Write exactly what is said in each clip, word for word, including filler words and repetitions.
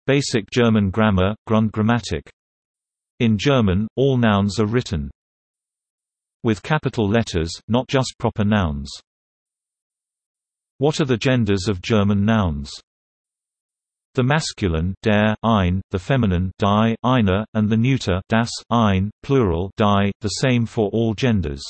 Basic German grammar, Grundgrammatik. In German, all nouns are written with capital letters, not just proper nouns. What are the genders of German nouns? The masculine der, ein, the feminine die, eine, and the neuter das, ein, plural die, the same for all genders.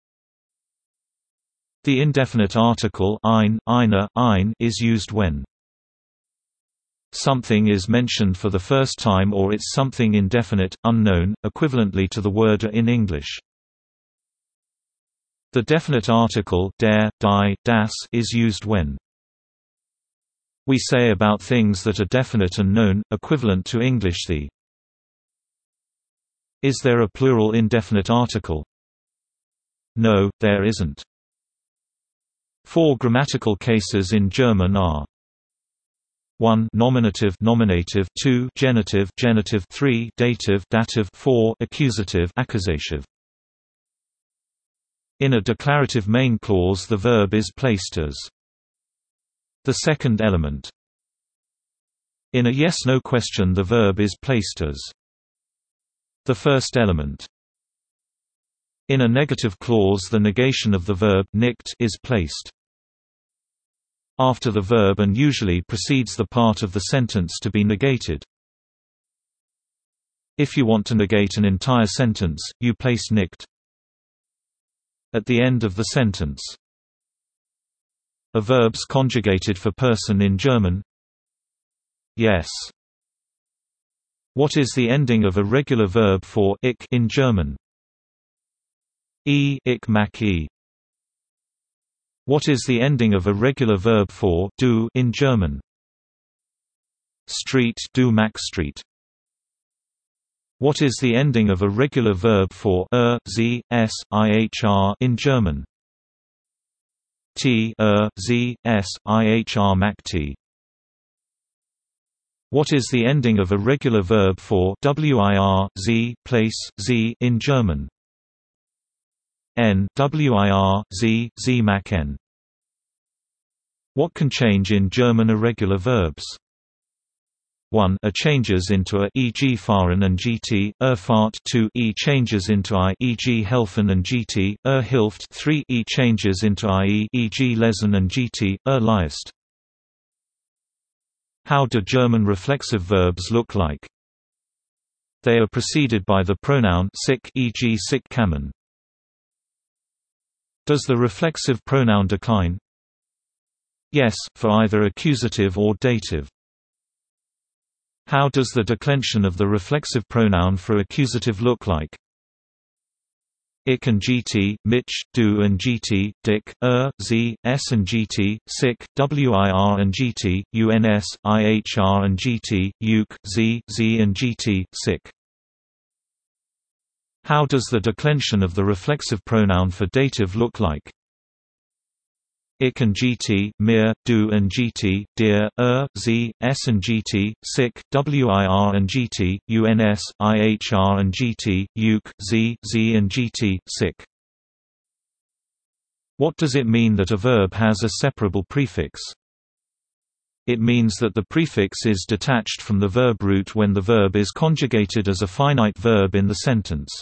The indefinite article ein, eine, ein is used when something is mentioned for the first time or it's something indefinite, unknown, equivalently to the word a in English. The definite article der, die, das is used when we say about things that are definite and known, equivalent to English the. Is there a plural indefinite article? No, there isn't. Four grammatical cases in German are one nominative nominative, two genitive genitive, three dative dative, four accusative accusative. In a declarative main clause the verb is placed as the second element. In a yes-no question the verb is placed as the first element. In a negative clause the negation of the verb nicht is placed after the verb and usually precedes the part of the sentence to be negated. If you want to negate an entire sentence, you place nicht at the end of the sentence. Are verbs conjugated for person in German? Yes. What is the ending of a regular verb for ich in German? E ich mag e. What is the ending of a regular verb for du in German? Street du mag Street. What is the ending of a regular verb for er, sie, es, ihr in German? T er, sie, es, ihr mag t. What is the ending of a regular verb for wir, sie, place, sie in German? N wir, sie, sie mag n. What can change in German irregular verbs? one A changes into a, for example fahren and gt, er fahrt two E changes into I, for example helfen and gt, er hilft three E changes into I, for example lesen and gt, er liest. How do German reflexive verbs look like? They are preceded by the pronoun sich, for example sich kamen. Does the reflexive pronoun decline? Yes, for either accusative or dative. How does the declension of the reflexive pronoun for accusative look like? Ich and gt, mich, du and gt, dick, er, sie, es and gt, sick, wir and gt, uns, ihr and gt, uk, sie, sie and gt, sick. How does the declension of the reflexive pronoun for dative look like? Ich and gt, mir, du and gt, dir, er, sie, es and gt, sick, wir and gt, uns, ihr and gt, uk, sie, sie and gt, sick. What does it mean that a verb has a separable prefix? It means that the prefix is detached from the verb root when the verb is conjugated as a finite verb in the sentence.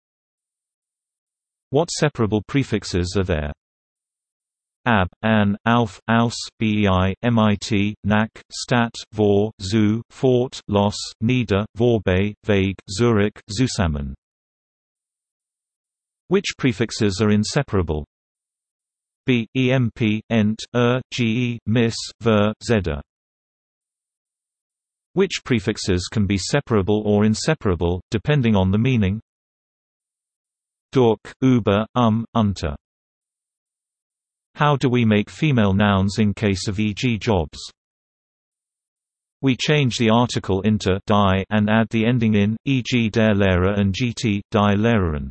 What separable prefixes are there? Ab, an, auf, aus, bei, mit, nach, stat, vor, zu, fort, los, nieder, vorbei, weg, Zurich, zusammen. Which prefixes are inseparable? B, emp, ent, er, ge, miss, ver, zeder. Which prefixes can be separable or inseparable, depending on the meaning? Durch, über, um, unter. How do we make female nouns in case of for example jobs? We change the article into die and add the ending in, for example der Lehrer and gt, die Lehrerin.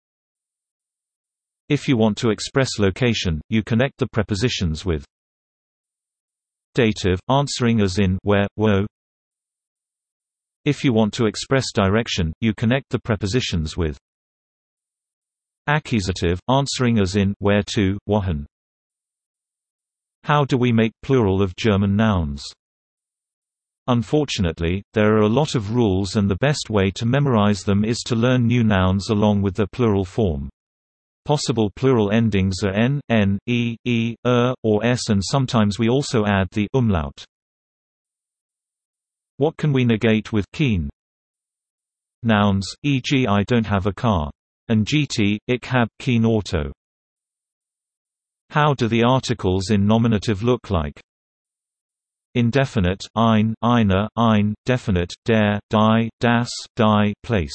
If you want to express location, you connect the prepositions with dative, answering as in where, wo. If you want to express direction, you connect the prepositions with accusative, answering as in where to, wohin. How do we make plural of German nouns? Unfortunately, there are a lot of rules and the best way to memorize them is to learn new nouns along with their plural form. Possible plural endings are n, n, e, e, er, or s, and sometimes we also add the umlaut. What can we negate with keen? Nouns, for example I don't have a car. And gt, ich hab kein Auto. How do the articles in nominative look like? Indefinite, ein, eine, ein, definite, der, die, das, die, place.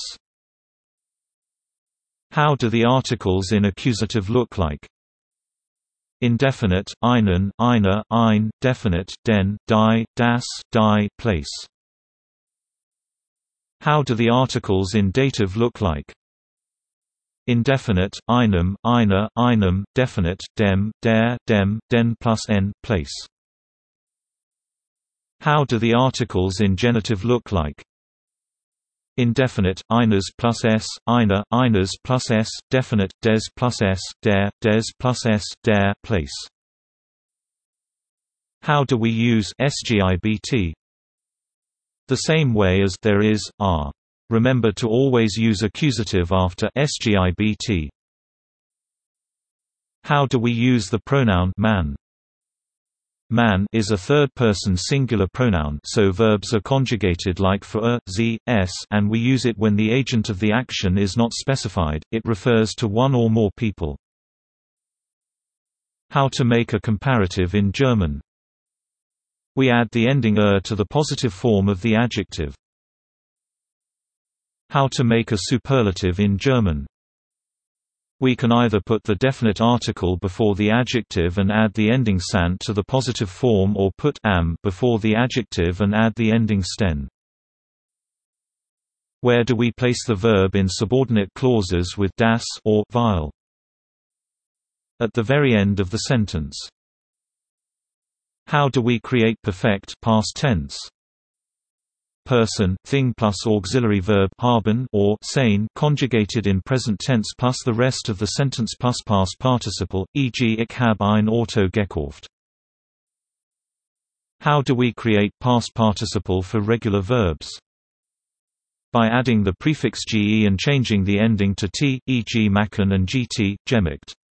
How do the articles in accusative look like? Indefinite, einen, eine, ein, definite, den, die, das, die, place. How do the articles in dative look like? Indefinite, einem, eine, einem, definite, dem, der, dem, den plus n, place. How do the articles in genitive look like? Indefinite, eines plus s, eine, eines plus s, definite, des plus s, der, des plus s, der, place. How do we use sgibt? The same way as there is, are. Remember to always use accusative after sgibt. How do we use the pronoun man? Man is a third-person singular pronoun, so verbs are conjugated like for a, z, s, and we use it when the agent of the action is not specified. It refers to one or more people. How to make a comparative in German? We add the ending er to the positive form of the adjective. How to make a superlative in German? We can either put the definite article before the adjective and add the ending sant to the positive form, or put am before the adjective and add the ending sten. Where do we place the verb in subordinate clauses with das or weil? At the very end of the sentence. How do we create perfect past tense? Person, thing plus auxiliary verb haben or sein conjugated in present tense plus the rest of the sentence plus past participle, for example ich habe ein Auto gekauft. How do we create past participle for regular verbs? By adding the prefix ge and changing the ending to t, for example machen and gt, gemacht.